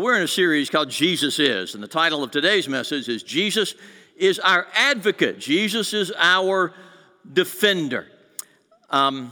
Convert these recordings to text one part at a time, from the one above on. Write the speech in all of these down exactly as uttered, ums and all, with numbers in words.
we're in a series called Jesus Is, and the title of today's message is Jesus is our advocate. Jesus is our defender. Um,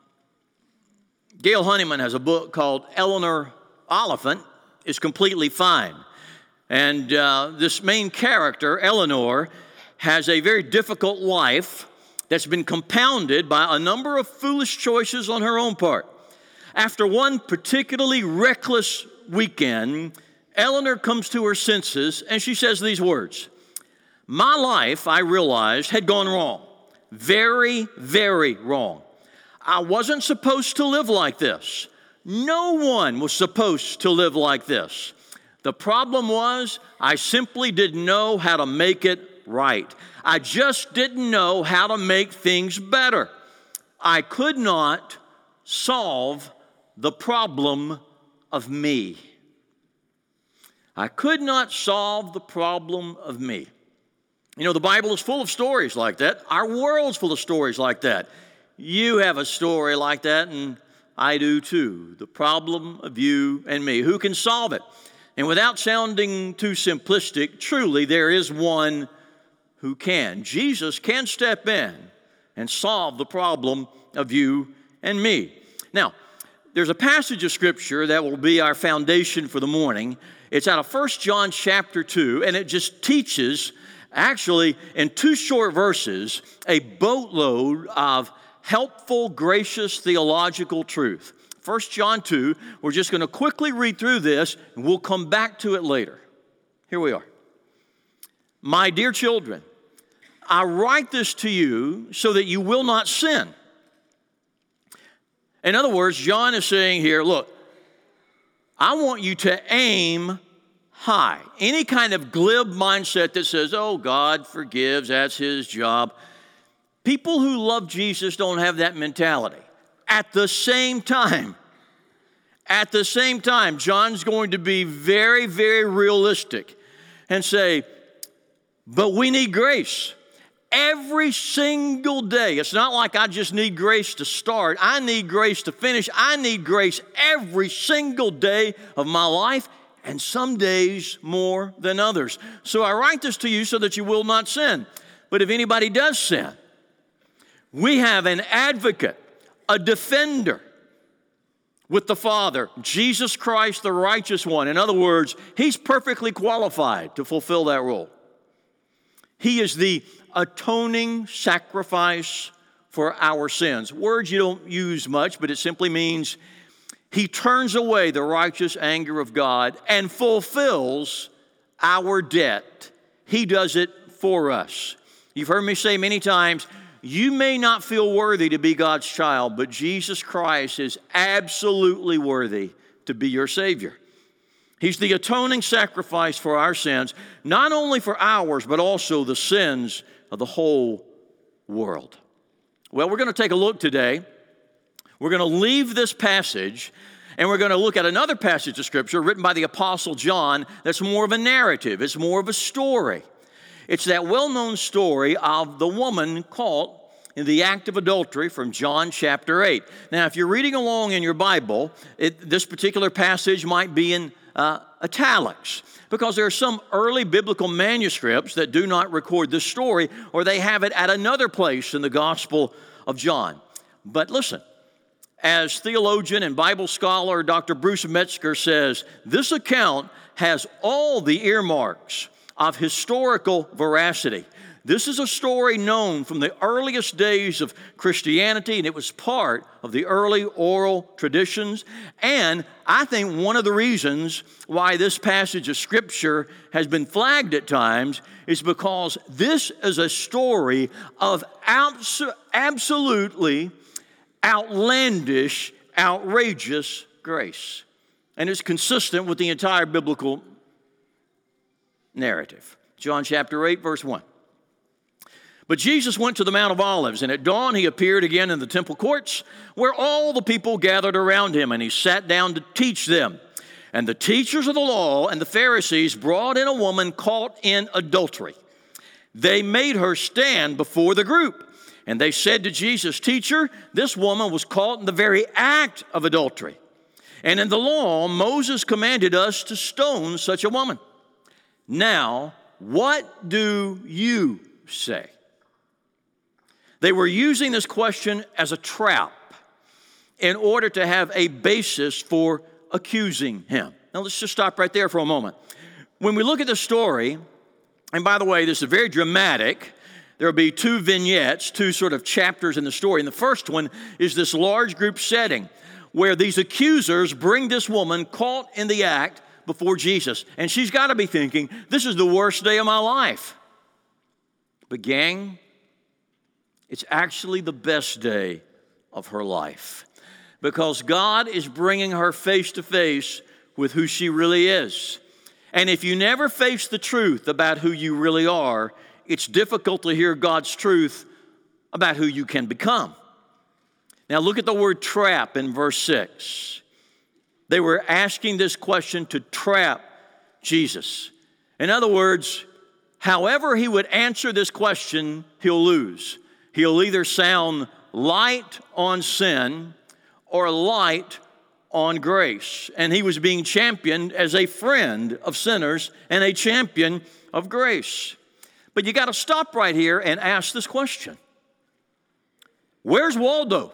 Gail Honeyman has a book called Eleanor Oliphant is Completely Fine. And uh, this main character, Eleanor, has a very difficult life that's been compounded by a number of foolish choices on her own part. After one particularly reckless weekend, Eleanor comes to her senses and she says these words: "My life, I realized, had gone wrong. Very, very wrong. I wasn't supposed to live like this. No one was supposed to live like this. The problem was I simply didn't know how to make it right. I just didn't know how to make things better. I could not solve the problem of me. I could not solve the problem of me." You know, the Bible is full of stories like that. Our world's full of stories like that. You have a story like that, and I do too. The problem of you and me. Who can solve it? And without sounding too simplistic, truly there is one who can. Jesus can step in and solve the problem of you and me. Now, there's a passage of Scripture that will be our foundation for the morning. It's out of First John chapter two, and it just teaches, actually, in two short verses, a boatload of helpful, gracious theological truth. First John two, we're just going to quickly read through this, and we'll come back to it later. Here we are. "My dear children, I write this to you so that you will not sin." In other words, John is saying here, look, I want you to aim high. Any kind of glib mindset that says, oh, God forgives, that's his job. People who love Jesus don't have that mentality. At the same time, at the same time, John's going to be very, very realistic and say, but we need grace. Every single day. It's not like I just need grace to start. I need grace to finish. I need grace every single day of my life, and some days more than others. So I write this to you so that you will not sin. But if anybody does sin, we have an advocate, a defender with the Father, Jesus Christ, the righteous one. In other words, he's perfectly qualified to fulfill that role. He is the atoning sacrifice for our sins. Words you don't use much, but it simply means he turns away the righteous anger of God and fulfills our debt. He does it for us. You've heard me say many times, you may not feel worthy to be God's child, but Jesus Christ is absolutely worthy to be your Savior. He's the atoning sacrifice for our sins, not only for ours, but also the sins of the whole world. Well, we're going to take a look today. We're going to leave this passage, and we're going to look at another passage of Scripture written by the Apostle John that's more of a narrative. It's more of a story. It's that well-known story of the woman caught in the act of adultery from John chapter eight. Now, if you're reading along in your Bible, it, this particular passage might be in uh, italics, because there are some early biblical manuscripts that do not record this story, or they have it at another place in the Gospel of John. But listen, as theologian and Bible scholar Doctor Bruce Metzger says, this account has all the earmarks of historical veracity. This is a story known from the earliest days of Christianity, and it was part of the early oral traditions. And I think one of the reasons why this passage of Scripture has been flagged at times is because this is a story of abs- absolutely outlandish, outrageous grace. And it's consistent with the entire biblical narrative. John chapter eight, verse one. But Jesus went to the Mount of Olives, and at dawn he appeared again in the temple courts, where all the people gathered around him, and he sat down to teach them. And the teachers of the law and the Pharisees brought in a woman caught in adultery. They made her stand before the group, and they said to Jesus, "Teacher, this woman was caught in the very act of adultery. And in the law, Moses commanded us to stone such a woman. Now, what do you say?" They were using this question as a trap in order to have a basis for accusing him. Now, let's just stop right there for a moment. When we look at the story, and by the way, this is very dramatic. There will be two vignettes, two sort of chapters in the story. And the first one is this large group setting where these accusers bring this woman caught in the act before Jesus. And she's got to be thinking, this is the worst day of my life. But gang, it's actually the best day of her life, because God is bringing her face to face with who she really is. And if you never face the truth about who you really are, it's difficult to hear God's truth about who you can become. Now look at the word trap in verse six. They were asking this question to trap Jesus. In other words, however he would answer this question, he'll lose. He'll either sound light on sin or light on grace. And he was being championed as a friend of sinners and a champion of grace. But you got to stop right here and ask this question. Where's Waldo?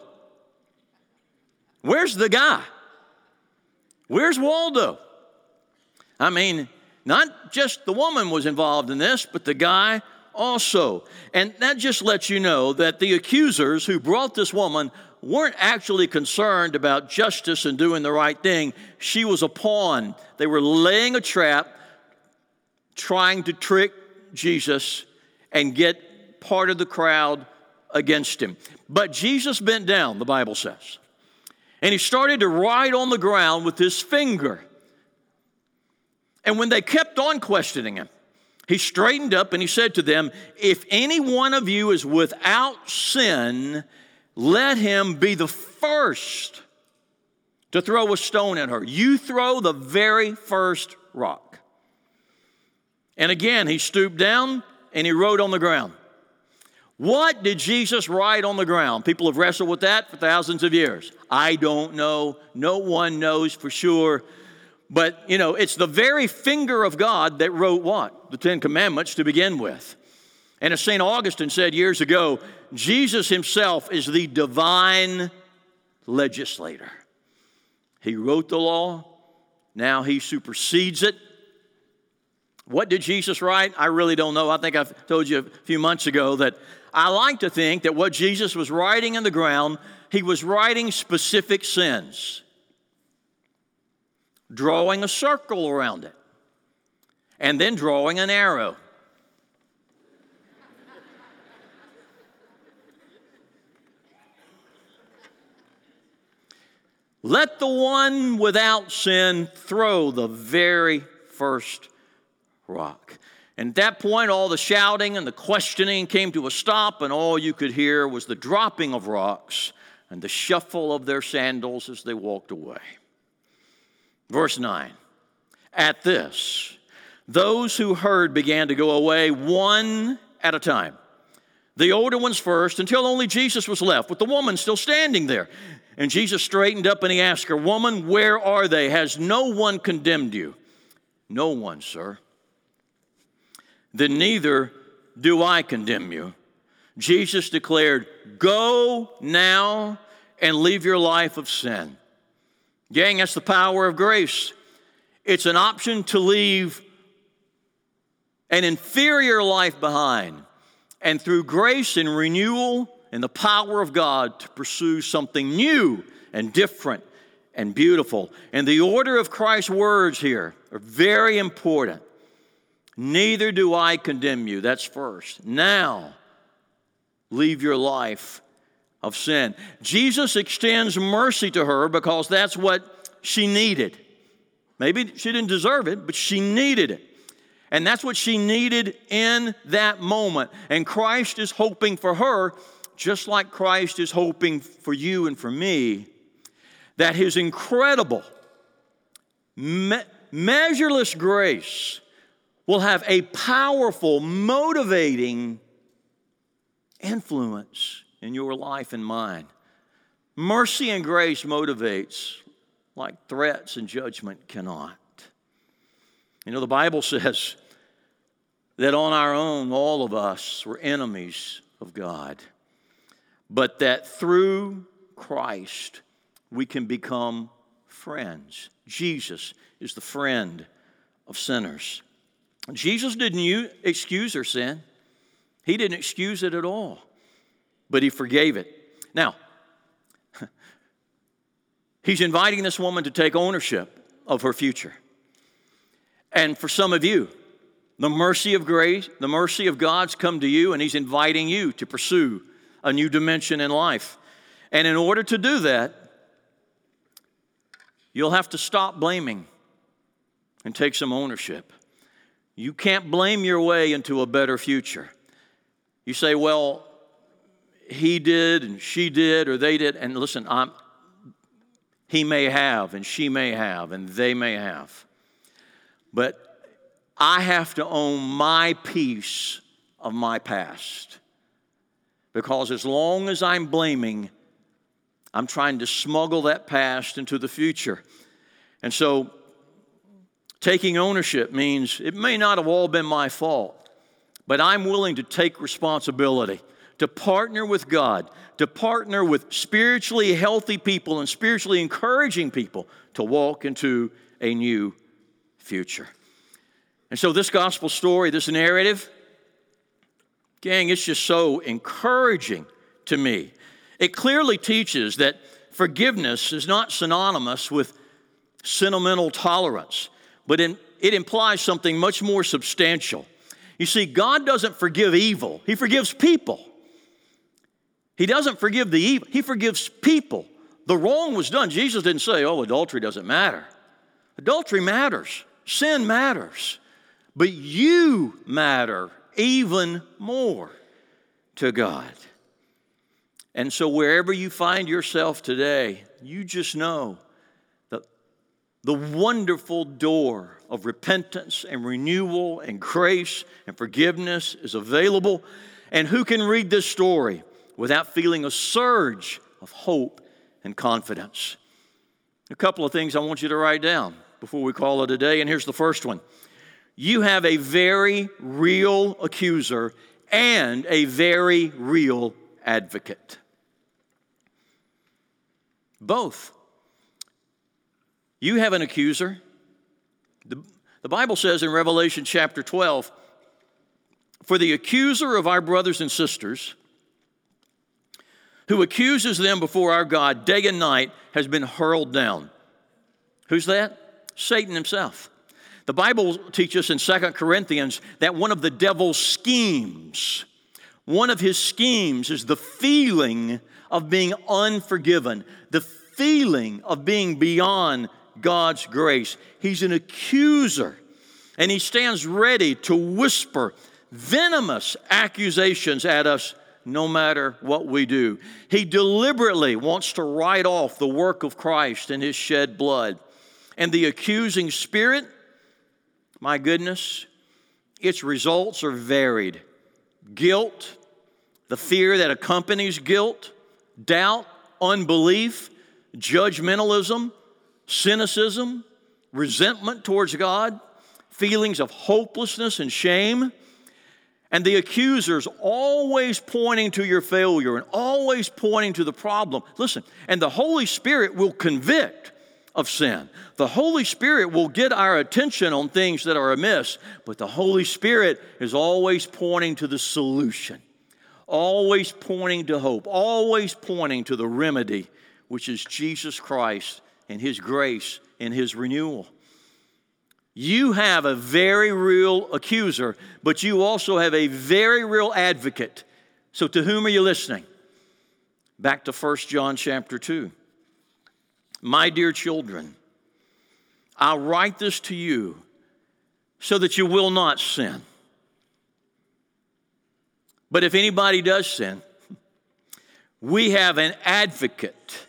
Where's the guy? Where's Waldo? I mean, not just the woman was involved in this, but the guy also. And that just lets you know that the accusers who brought this woman weren't actually concerned about justice and doing the right thing. She was a pawn. They were laying a trap, trying to trick Jesus and get part of the crowd against him. But Jesus bent down, the Bible says, and he started to write on the ground with his finger. And when they kept on questioning him, he straightened up and he said to them, "If any one of you is without sin, let him be the first to throw a stone at her." You throw the very first rock. And again, he stooped down and he wrote on the ground. What did Jesus write on the ground? People have wrestled with that for thousands of years. I don't know. No one knows for sure. But, you know, it's the very finger of God that wrote what? The Ten Commandments to begin with. And as Saint Augustine said years ago, Jesus himself is the divine legislator. He wrote the law. Now he supersedes it. What did Jesus write? I really don't know. I think I told you a few months ago that I like to think that what Jesus was writing in the ground, he was writing specific sins, drawing a circle around it, and then drawing an arrow. Let the one without sin throw the very first rock. And at that point, all the shouting and the questioning came to a stop, and all you could hear was the dropping of rocks and the shuffle of their sandals as they walked away. Verse nine, at this, those who heard began to go away one at a time. The older ones first, until only Jesus was left, with the woman still standing there. And Jesus straightened up and he asked her, "Woman, where are they? Has no one condemned you?" "No one, sir." "Then neither do I condemn you." Jesus declared, "Go now and leave your life of sin." Gang, that's the power of grace. It's an option to leave an inferior life behind, and through grace and renewal and the power of God to pursue something new and different and beautiful. And the order of Christ's words here are very important. Neither do I condemn you. That's first. Now, leave your life of sin. Jesus extends mercy to her because that's what she needed. Maybe she didn't deserve it, but she needed it. And that's what she needed in that moment. And Christ is hoping for her, just like Christ is hoping for you and for me, that his incredible, me- measureless grace will have a powerful, motivating influence in your life and mine. Mercy and grace motivates like threats and judgment cannot. You know, the Bible says that on our own, all of us were enemies of God, but that through Christ, we can become friends. Jesus is the friend of sinners. Jesus didn't excuse her sin. He didn't excuse it at all, but he forgave it. Now, he's inviting this woman to take ownership of her future. And for some of you, the mercy of grace, the mercy of God's come to you, and he's inviting you to pursue a new dimension in life. And in order to do that, you'll have to stop blaming and take some ownership. You can't blame your way into a better future. You say, well, he did and she did or they did. And listen, I'm, he may have and she may have and they may have. But I have to own my piece of my past. Because as long as I'm blaming, I'm trying to smuggle that past into the future. And so taking ownership means it may not have all been my fault, but I'm willing to take responsibility, to partner with God, to partner with spiritually healthy people and spiritually encouraging people to walk into a new future. And so this gospel story, this narrative, gang, it's just so encouraging to me. It clearly teaches that forgiveness is not synonymous with sentimental tolerance, but in, it implies something much more substantial. You see, God doesn't forgive evil. He forgives people. He doesn't forgive the evil. He forgives people. The wrong was done. Jesus didn't say, oh, adultery doesn't matter. Adultery matters. Sin matters. But you matter even more to God. And so wherever you find yourself today, you just know that the wonderful door of repentance and renewal and grace and forgiveness is available. And who can read this story without feeling a surge of hope and confidence? A couple of things I want you to write down before we call it a day, and here's the first one. You have a very real accuser and a very real advocate. Both. You have an accuser. The, the Bible says in Revelation chapter twelve, for the accuser of our brothers and sisters, who accuses them before our God day and night, has been hurled down. Who's that? Satan himself. The Bible teaches us in Second Corinthians that one of the devil's schemes, one of his schemes is the feeling of being unforgiven, the feeling of being beyond God's grace. He's an accuser, and he stands ready to whisper venomous accusations at us no matter what we do. He deliberately wants to write off the work of Christ and his shed blood. And the accusing spirit, my goodness, its results are varied. Guilt, the fear that accompanies guilt, doubt, unbelief, judgmentalism, cynicism, resentment towards God, feelings of hopelessness and shame. And the accuser's always pointing to your failure and always pointing to the problem. Listen, and the Holy Spirit will convict of sin. The Holy Spirit will get our attention on things that are amiss, but the Holy Spirit is always pointing to the solution, always pointing to hope, always pointing to the remedy, which is Jesus Christ and his grace and his renewal. You have a very real accuser, but you also have a very real advocate. So to whom are you listening? Back to First John chapter two. My dear children, I write this to you so that you will not sin. But if anybody does sin, we have an advocate,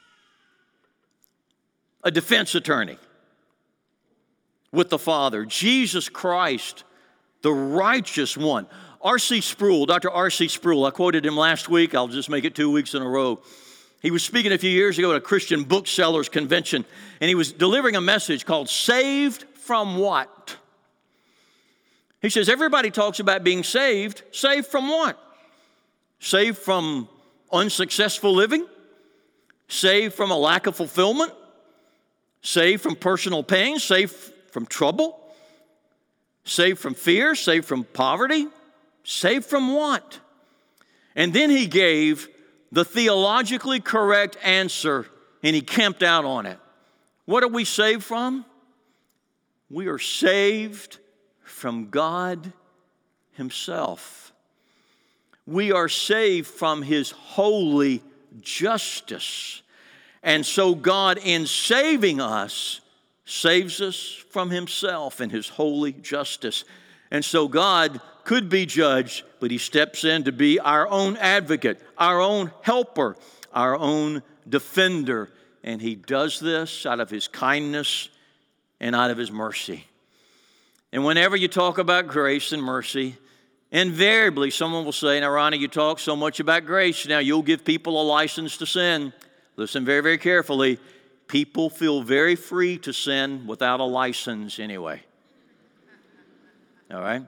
a defense attorney with the Father, Jesus Christ, the righteous one. R C Sproul, Doctor R C Sproul, I quoted him last week. I'll just make it two weeks in a row. He was speaking a few years ago at a Christian booksellers convention, and he was delivering a message called Saved from What? He says, everybody talks about being saved. Saved from what? Saved from unsuccessful living? Saved from a lack of fulfillment? Saved from personal pain? Saved from trouble? Saved from fear? Saved from poverty? Saved from what? And then he gave the theologically correct answer, and he camped out on it. What are we saved from? We are saved from God Himself. We are saved from His holy justice. And so God, in saving us, saves us from Himself and His holy justice. And so God could be judged, but He steps in to be our own advocate, our own helper, our own defender. And He does this out of His kindness and out of His mercy. And whenever you talk about grace and mercy, invariably someone will say, now, Ronnie, you talk so much about grace, now you'll give people a license to sin. Listen very, very carefully. People feel very free to sin without a license anyway. All right?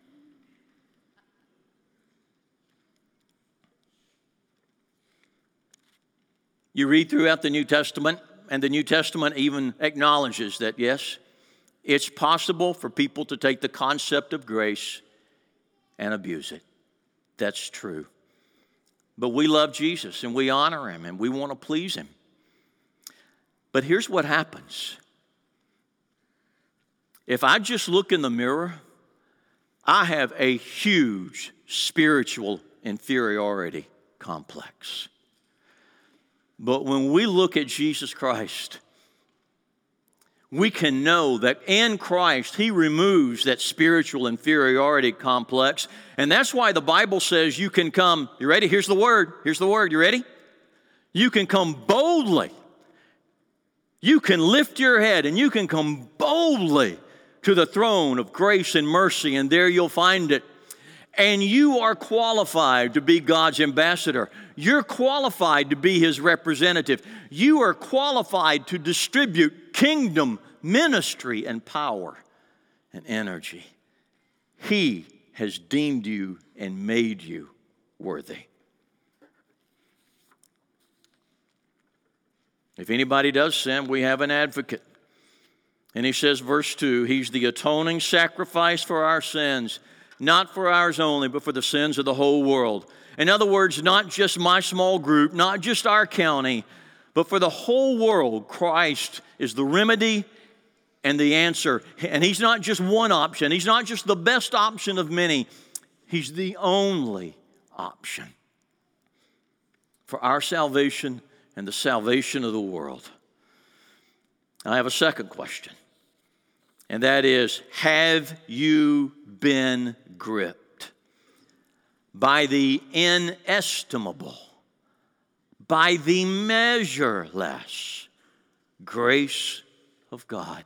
You read throughout the New Testament, and the New Testament even acknowledges that, yes, it's possible for people to take the concept of grace and abuse it. That's true. But we love Jesus, and we honor Him, and we want to please Him. But here's what happens. If I just look in the mirror, I have a huge spiritual inferiority complex. But when we look at Jesus Christ, we can know that in Christ, He removes that spiritual inferiority complex. And that's why the Bible says you can come, you ready? Here's the word. Here's the word. You ready? You can come boldly. You can lift your head and you can come boldly to the throne of grace and mercy, and there you'll find it. And you are qualified to be God's ambassador. You're qualified to be His representative. You are qualified to distribute kingdom, ministry, and power and energy. He has deemed you and made you worthy. If anybody does sin, we have an advocate. And he says, verse two, He's the atoning sacrifice for our sins, not for ours only, but for the sins of the whole world. In other words, not just my small group, not just our county, but for the whole world. Christ is the remedy and the answer. And He's not just one option. He's not just the best option of many. He's the only option for our salvation and the salvation of the world. I have a second question, and that is, have you been gripped by the inestimable, by the measureless grace of God?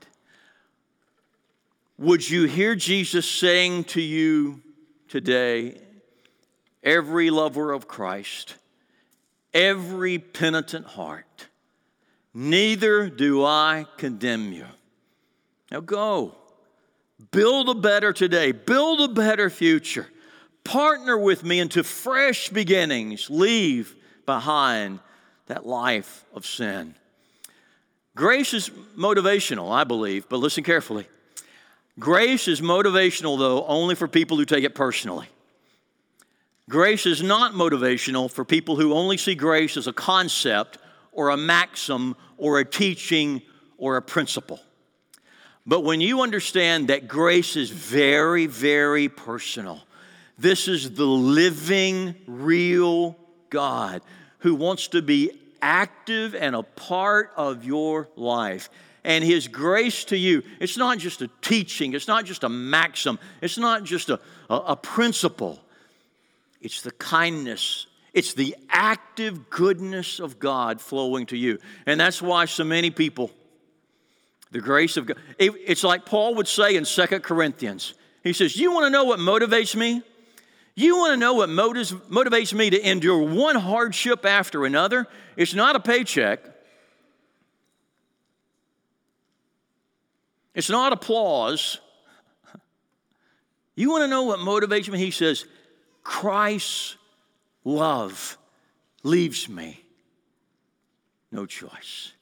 Would you hear Jesus saying to you today, every lover of Christ, every penitent heart, neither do I condemn you. Now go. Build a better today. Build a better future. Partner with me into fresh beginnings. Leave behind that life of sin. Grace is motivational, I believe, but listen carefully. Grace is motivational, though, only for people who take it personally. Grace is not motivational for people who only see grace as a concept or a maxim or a teaching or a principle. But when you understand that grace is very, very personal, this is the living, real God who wants to be active and a part of your life. And His grace to you, it's not just a teaching, it's not just a maxim, it's not just a, a, a principle. It's the kindness, it's the active goodness of God flowing to you. And that's why so many people, the grace of God, it, it's like Paul would say in Second Corinthians. He says, you want to know what motivates me? You want to know what motives, motivates me to endure one hardship after another? It's not a paycheck. It's not applause. You want to know what motivates me? He says, Christ's love leaves me no choice.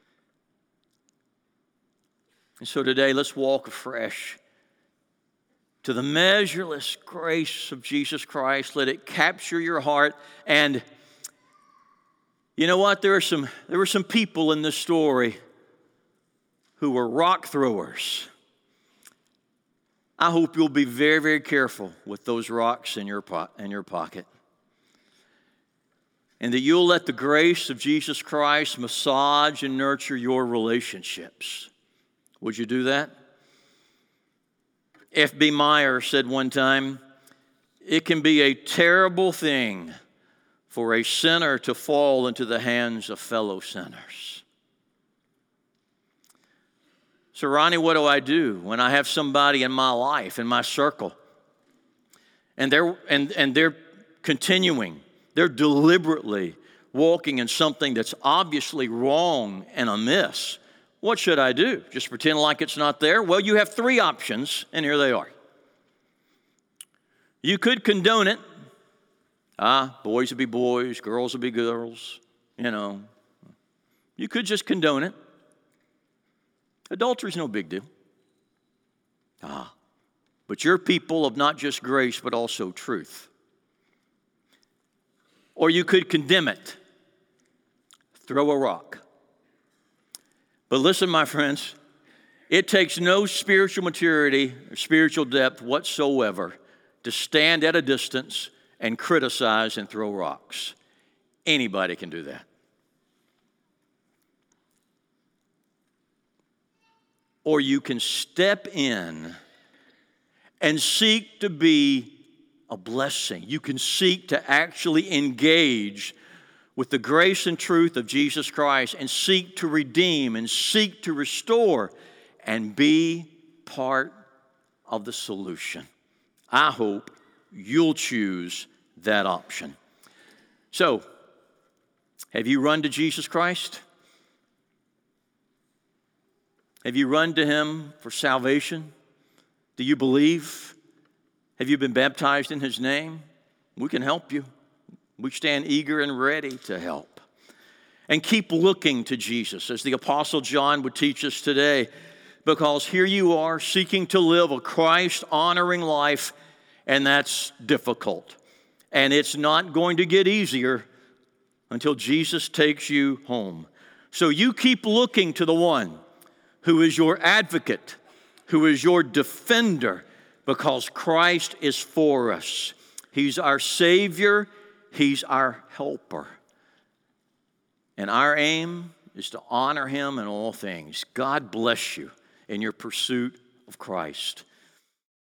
And so today, let's walk afresh to the measureless grace of Jesus Christ. Let it capture your heart. And you know what? There are some, there were some people in this story who were rock throwers. I hope you'll be very, very careful with those rocks in your, po- in your pocket. And that you'll let the grace of Jesus Christ massage and nurture your relationships. Would you do that? F B Meyer said one time, it can be a terrible thing for a sinner to fall into the hands of fellow sinners. So, Ronnie, what do I do when I have somebody in my life, in my circle, and they're, and, and they're continuing, they're deliberately walking in something that's obviously wrong and amiss? What should I do? Just pretend like it's not there? Well, you have three options, and here they are. You could condone it. Ah, boys would be boys, girls would be girls, you know. You could just condone it. Adultery's no big deal. Ah, but you're people of not just grace, but also truth. Or you could condemn it. Throw a rock. But listen, my friends, it takes no spiritual maturity or spiritual depth whatsoever to stand at a distance and criticize and throw rocks. Anybody can do that. Or you can step in and seek to be a blessing. You can seek to actually engage with the grace and truth of Jesus Christ and seek to redeem and seek to restore and be part of the solution. I hope you'll choose that option. So, have you run to Jesus Christ? Have you run to Him for salvation? Do you believe? Have you been baptized in His name? We can help you. We stand eager and ready to help. And keep looking to Jesus, as the Apostle John would teach us today, because here you are seeking to live a Christ-honoring life, and that's difficult. And it's not going to get easier until Jesus takes you home. So you keep looking to the one who is your advocate, who is your defender, because Christ is for us. He's our Savior. He's our helper. And our aim is to honor Him in all things. God bless you in your pursuit of Christ.